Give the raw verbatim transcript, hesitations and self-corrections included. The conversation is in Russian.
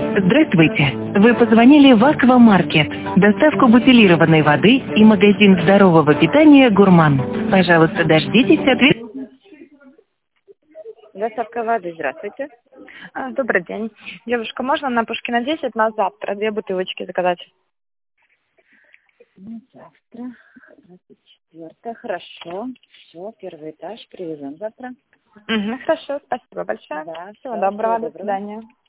Здравствуйте! Вы позвонили в Аквамаркет, доставку бутилированной воды и магазин здорового питания «Гурман». Пожалуйста, дождитесь ответа. Доставка воды, здравствуйте. А, Добрый день. Девушка, можно на Пушкина десять на завтра две бутылочки заказать? Ну, завтра, двадцать четвёртое, хорошо. Все, первый этаж, привезем завтра. Угу, хорошо, спасибо большое. Да, Всего всё, доброго, всего до свидания.